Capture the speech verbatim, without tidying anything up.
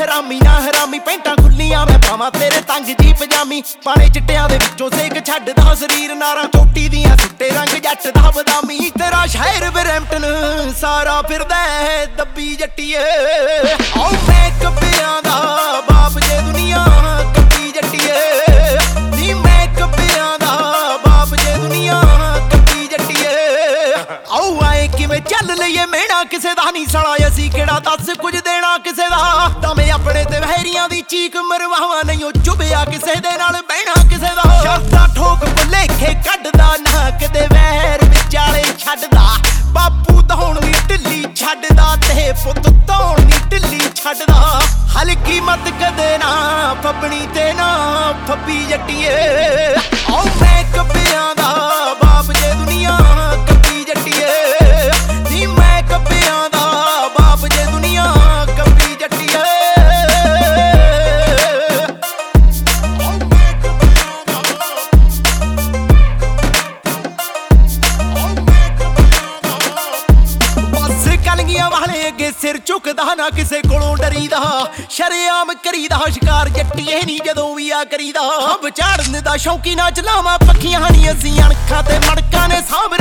ਹਰਾਮੀ ਨਾ ਹਰਾਮੀ ਪੈਂਟਾਂ ਖੁੱਲੀਆਂ ਮੈਂ ਪਾਵਾਂ ਤੇਰੇ ਤੰਗ ਜੀ ਪਜਾਮੀ ਪਾਣੇ ਚਿੱਟਿਆਂ ਦੇ ਵਿੱਚੋਂ ਸੇਕ ਛੱਡਦਾ ਸਰੀਰ ਨਾਰਾਂ ਚੋਟੀ ਦੀਆਂ ਸੁੱਟੇ ਰੰਗ ਜੱਟ ਦਾ ਬਦਾਮੀ ਤੇਰਾ ਸ਼ਹਿਰ ਬਰੈਂਪਟਨ ਸਾਰਾ ਫਿਰਦਾ ਦੱਬੀ ਜੱਟੀਏ ਆਓ ਮੈਂ ਕੱਬਿਆਂ ਦਾ ਬਾਪ ਜੇ ਦੁਨੀਆ ਕੱਬੀ ਜੱਟੀਏ ਨੀ ਮੈਂ ਕੱਬਿਆਂ ਦਾ ਬਾਪ ਜੇ ਦੁਨੀਆ ਕੱਬੀ ਜੱਟੀਏ ਆਓ ਆਏ ਕਿਵੇਂ ਚੱਲ ਲਈਏ ਮਹਿਣਾ ਕਿਸੇ ਦਾ ਨਹੀਂ ਸਲਾ ਅਸੀਂ ਕਿਹੜਾ ਦੱਸ ਕੁਝ ਦੇਣਾ ਕਿਸੇ ਦਾ ਤਾਂ ਮੈਂ ਆਪਣੇ ਤੇ ਵਹਿਰੀਆਂ ਦੀ ਚੀਕ ਮਰਵਾਵਾਂ ਨਹੀਂ ਉਹ ਚੁਭਿਆ ਕਿਸੇ ਦੇ ਨਾਲ ਬਹਿਣਾ ਕਿਸੇ ਦਾ ਸ਼ਰਤਾਂ ਠੋਕ ਭੁਲੇਖੇ ਕੱਢਦਾ ਨਾ ਕਿਤੇ ਵਹਿਰ ਵਿਚਾਲੇ ਛੱਡਦਾ ਬਾਪੂ ਧੌਣ ਦੀ ਢਿੱਲੀ ਛੱਡਦਾ ਤੇ ਪੁੱਤ ਧੌਣ ਦੀ ਢਿੱਲੀ ਛੱਡਦਾ ਹਲਕੀ ਮਤ ਕਦੇ ਨਾ ਫੱਬਣੀ ਤੇ ਨਾ ਫੱਬੀ ਜੱਟੀਏ ਆਓ ਮੈਂ ਕੱਬਿਆਂ ਦਾ ਬਾਪ ਜੇ ਦੁਨੀਆ ਕੱਬੀ ਜੱਟੀਏ ਨੀ ਮੈਂ ਕੱਬਿਆਂ ਦਾ ਬਾਪ ਜੇ ਦੁਨੀਆ ਕੱਬੀ ਜੱਟੀਏ ਬਸ ਕਲਗੀਆਂ ਵਾਲੇ ਅੱਗੇ ਸਿਰ ਝੁਕਦਾ ਨਾ ਕਿਸੇ ਕੋਲੋਂ ਡਰੀਦਾ ਸ਼ਰੇਆਮ ਕਰੀਦਾ ਸ਼ਿਕਾਰ ਜੱਟੀਏ ਨੀ ਜਦੋਂ ਵੀ ਆ ਕਰੀਦਾ ਹੰਬ ਝਾੜਨ ਦਾ ਸ਼ੌਂਕੀ ਨਾ ਚਲਾਵਾਂ ਪੱਖੀਆਂ ਨਹੀਂ ਅਸੀਂ ਅਣਖਾਂ ਤੇ ਮੜਕਾਂ ਨੇ ਸਾਂਭ